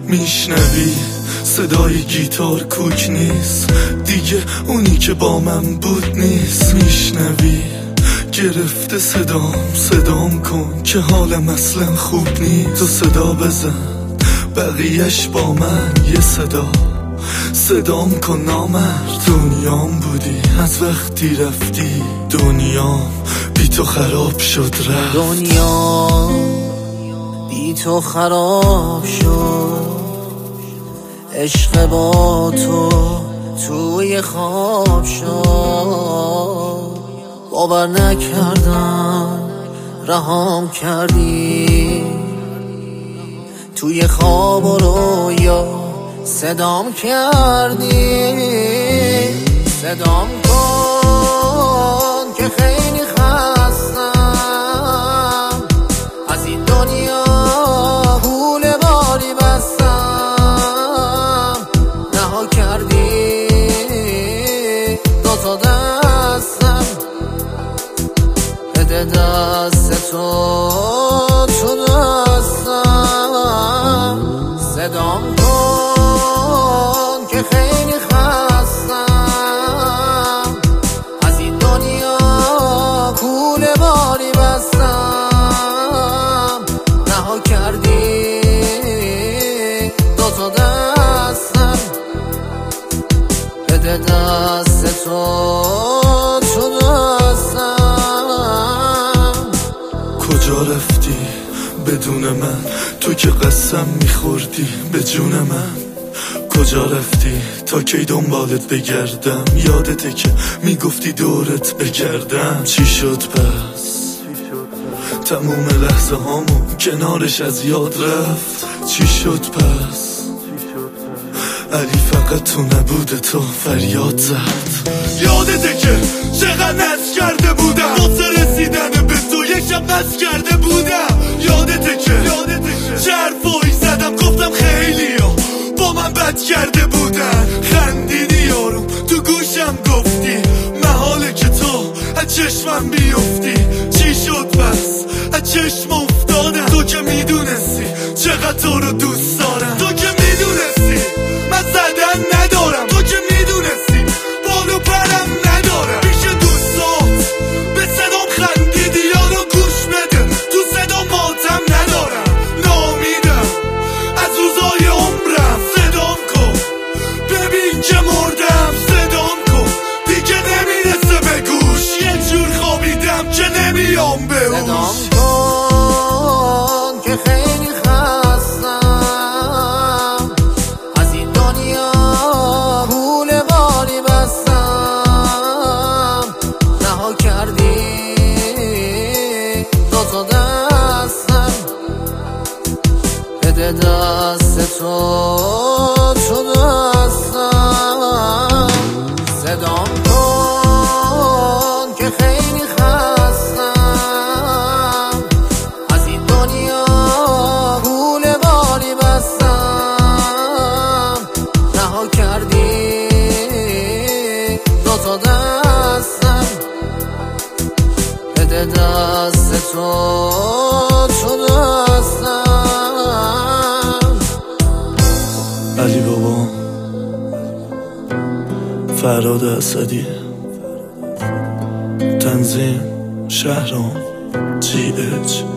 میشنوی صدای گیتار کوک نیست دیگه، اونی که با من بود نیست. میشنوی گرفته صدام کن که حالم اصلا خوب نیست. تو صدا بزن بقیهش با من یه صدام کن نامرد. دنیام بودی از وقتی رفتی، دنیام بی تو خراب شد رفت. دنیا بی تو خراب شد، عشق با تو توی خواب شد. باور نکردم رهام کردی، توی خواب و رویا صدام کردی. صدام کن که خیلی خستم، از این دنیا حول باری بستم. رها کردی دوتا دستم، بده دست تو دستم. صدام کن که خیلی خستم، از این دنیا کوله باری بستم. رها کردی دوتا دستم، بده دست تو دستم. کجا رفتی بدون من؟ تو که قسم میخوردی به جون من. کجا رفتی تا کی دنبالت بگردم؟ یادته که میگفتی دورت بگردم. چی شد پس؟ تموم لحظه هامو کنارش از یاد رفت. چی شد پس؟ علی فقط تو نبوده، تو فریاد زد. یادته که چقدر نز کرده بودم واسه رسیدن به تو، یک شب نز کرده بودم. یادته که چه حرفایی زدم، گفتم خیلیا با من بد کرده بودن. خندیدی یارو تو گوشم گفتی محاله که تو از چشمم بیفتی. چی شد پس؟ از چشم افتادم. تو که میدونستی چقدر تو رو دوست دارم، تو که میدونستی من زدن ندارم، تو که میدونستی بالو پرم ندارم. پیش دوستات به صدام خندیدی، یارو گوش بده تو صدا ماتم ندارم. نامیدم از روزای عمرم، صدام کن ببین که مردم. صدام کن دیگه نمیرسه به گوش، یه جور خوابیدم که نمیام به هوش. صدام کن که خیلی خستم، از این دنیا حول باری بستم. رها کردی دوتا دستم، بده دست تو دستم. صدام کن که خیلی خستم، از این دنیا حول باری بستم. رها کردی دوتا دستم، بده دست تو دستم. علی بابا، فراد اسدی، تنظیم شهرام GH.